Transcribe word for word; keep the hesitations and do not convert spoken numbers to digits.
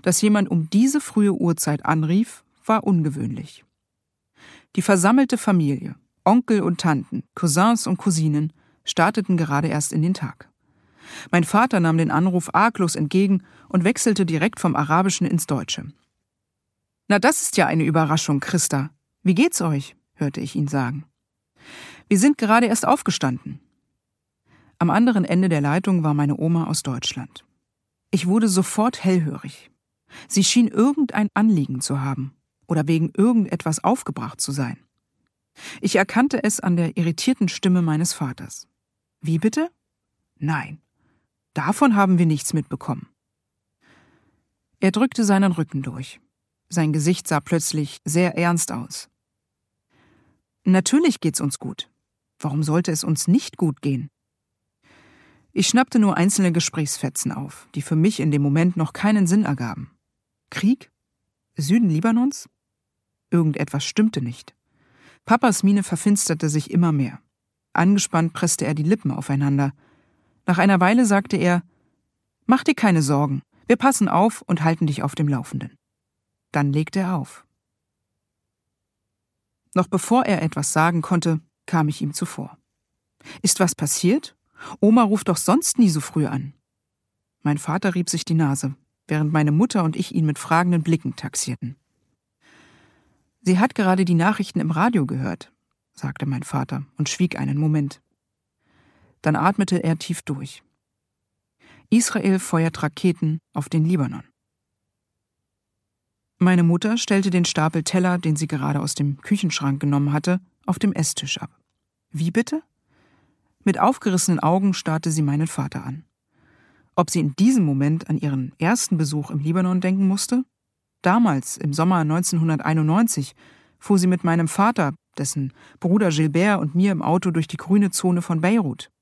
Dass jemand um diese frühe Uhrzeit anrief, war ungewöhnlich. Die versammelte Familie, Onkel und Tanten, Cousins und Cousinen, starteten gerade erst in den Tag. Mein Vater nahm den Anruf arglos entgegen und wechselte direkt vom Arabischen ins Deutsche. »Na, das ist ja eine Überraschung, Christa. Wie geht's euch?« hörte ich ihn sagen. »Wir sind gerade erst aufgestanden.« Am anderen Ende der Leitung war meine Oma aus Deutschland. Ich wurde sofort hellhörig. Sie schien irgendein Anliegen zu haben oder wegen irgendetwas aufgebracht zu sein. Ich erkannte es an der irritierten Stimme meines Vaters. »Wie bitte?« »Nein, davon haben wir nichts mitbekommen.« Er drückte seinen Rücken durch. Sein Gesicht sah plötzlich sehr ernst aus. »Natürlich geht's uns gut. Warum sollte es uns nicht gut gehen?« Ich schnappte nur einzelne Gesprächsfetzen auf, die für mich in dem Moment noch keinen Sinn ergaben. Krieg? Süden Libanons? Irgendetwas stimmte nicht. Papas Miene verfinsterte sich immer mehr. Angespannt presste er die Lippen aufeinander. Nach einer Weile sagte er: »Mach dir keine Sorgen, wir passen auf und halten dich auf dem Laufenden.« Dann legte er auf. Noch bevor er etwas sagen konnte, kam ich ihm zuvor. »Ist was passiert? Oma ruft doch sonst nie so früh an.« Mein Vater rieb sich die Nase, während meine Mutter und ich ihn mit fragenden Blicken taxierten. »Sie hat gerade die Nachrichten im Radio gehört«, sagte mein Vater und schwieg einen Moment. Dann atmete er tief durch. »Israel feuert Raketen auf den Libanon.« Meine Mutter stellte den Stapel Teller, den sie gerade aus dem Küchenschrank genommen hatte, auf dem Esstisch ab. »Wie bitte?« Mit aufgerissenen Augen starrte sie meinen Vater an. Ob sie in diesem Moment an ihren ersten Besuch im Libanon denken musste? Damals, im Sommer neunzehnhunderteinundneunzig, fuhr sie mit meinem Vater, dessen Bruder Gilbert und mir im Auto durch die grüne Zone von Beirut.